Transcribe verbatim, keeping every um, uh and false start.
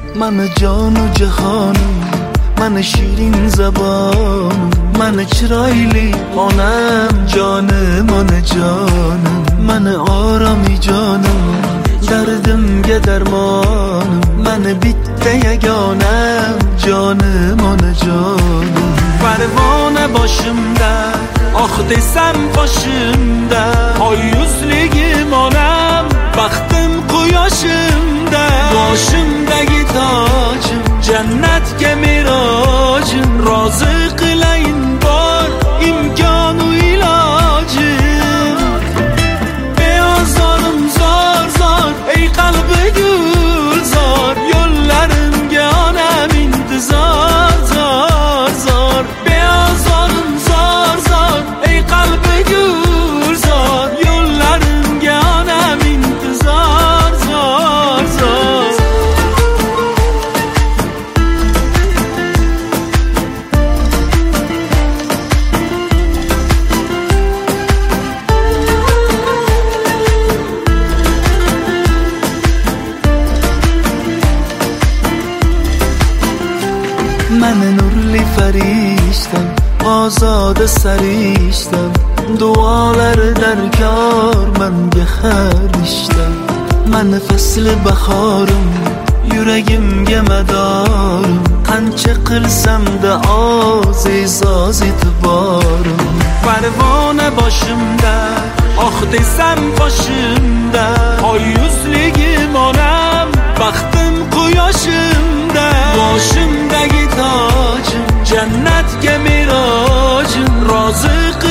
من جان و جهانم، من شیرین زبانم، من چرایلی خانم، جانم جانم، من آرامی جانم، دردم گه درمانم، من بیت یگانم، جانم جانم. پروانه başım da, ah desem başımda, ay yüzlüğüm anam, baktım kuyaşımda, başımdaki tacım, cennetke miracım, razı kılayın var, imkanı ilacım. Beyazlarım zar zar, ey kalbi gülzar, yollarım gânem intizar zar zar. Beyazlarım zar zar, ey kalbi gülzar, yollarım gânem intizar zar zar. من nurli فرشتم، آزاد سریشتم، dualar درکار من گخرشتم. من فصل بخارم، yüreğimge medarım, qancha qilsam da aziz aziz etiborim. Parvona boshimda, ah desam boshimda, oy yuzligim onam, baxtim quyoshimda, boshimdagi tojim, jannatga mirojim, rozi